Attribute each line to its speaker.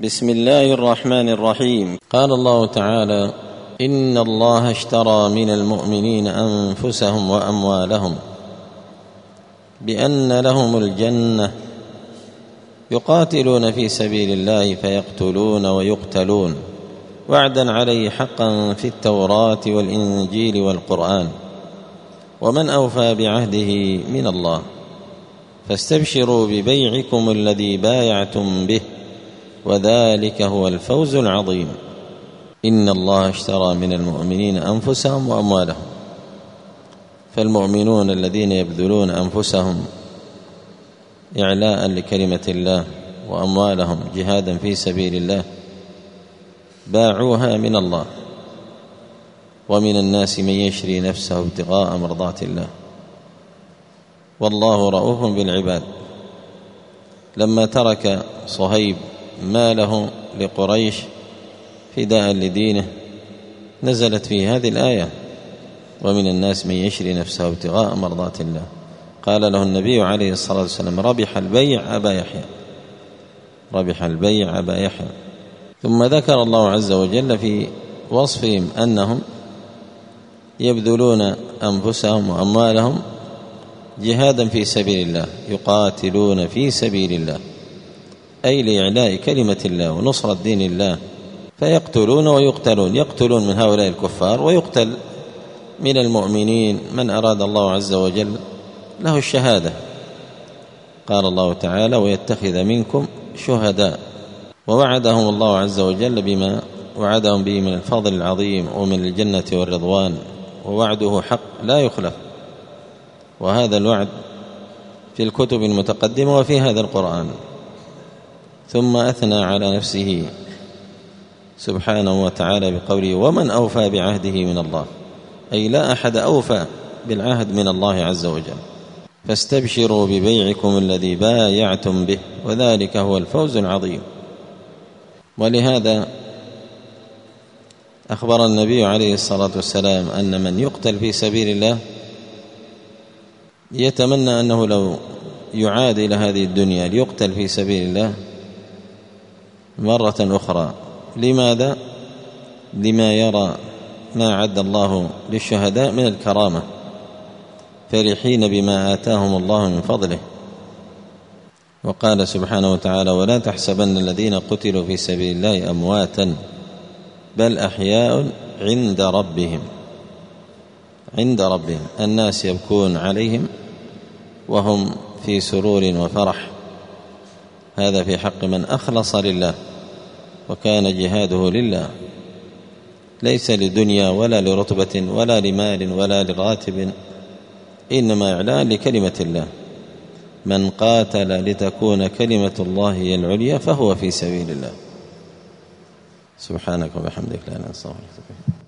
Speaker 1: بسم الله الرحمن الرحيم. قال الله تعالى: إن الله اشترى من المؤمنين أنفسهم وأموالهم بأن لهم الجنة يقاتلون في سبيل الله فيقتلون ويقتلون وعدا عليه حقا في التوراة والإنجيل والقرآن، ومن أوفى بعهده من الله، فاستبشروا ببيعكم الذي بايعتم به، وذلك هو الفوز العظيم. إن الله اشترى من المؤمنين أنفسهم وأموالهم، فالمؤمنون الذين يبذلون أنفسهم إعلاء لكلمة الله وأموالهم جهادا في سبيل الله باعوها من الله، ومن الناس من يشري نفسه ابتغاء مرضات الله، والله رؤوف بالعباد. لما ترك صهيب ماله لقريش فداء لدينه نزلت في هذه الآية: ومن الناس من يشري نفسه ابتغاء مرضات الله. قال له النبي عليه الصلاة والسلام: ربح البيع أبا يحيى، ربح البيع أبا يحيى. ثم ذكر الله عز وجل في وصفهم أنهم يبذلون أنفسهم وأموالهم جهادا في سبيل الله، يقاتلون في سبيل الله، أي لإعلاء كلمة الله ونصرة دين الله، فيقتلون ويقتلون، يقتلون من هؤلاء الكفار، ويقتل من المؤمنين من أراد الله عز وجل له الشهادة. قال الله تعالى: ويتخذ منكم شهداء، ووعدهم الله عز وجل بما وعدهم به من الفضل العظيم ومن الجنة والرضوان، ووعده حق لا يخلف، وهذا الوعد في الكتب المتقدمة وفي هذا القرآن. ثم أثنى على نفسه سبحانه وتعالى بقوله: ومن أوفى بعهده من الله، أي لا أحد أوفى بالعهد من الله عز وجل، فاستبشروا ببيعكم الذي بايعتم به، وذلك هو الفوز العظيم. ولهذا أخبر النبي عليه الصلاة والسلام أن من يقتل في سبيل الله يتمنى أنه لو يعاد إلى هذه الدنيا ليقتل في سبيل الله مرة أخرى. لماذا؟ لما يرى ما أعد الله للشهداء من الكرامة، فرحين بما آتاهم الله من فضله. وقال سبحانه وتعالى: ولا تحسبن الذين قتلوا في سبيل الله أمواتا بل أحياء عند ربهم. عند ربهم، الناس يبكون عليهم وهم في سرور وفرح. هذا في حق من أخلص لله وكان جهاده لله، ليس لدنيا ولا لرتبة ولا لمال ولا لراتب، إنما إعلان لكلمة الله. من قاتل لتكون كلمة الله هي العليا فهو في سبيل الله. سبحانك وبحمدك لا إله إلا أنت.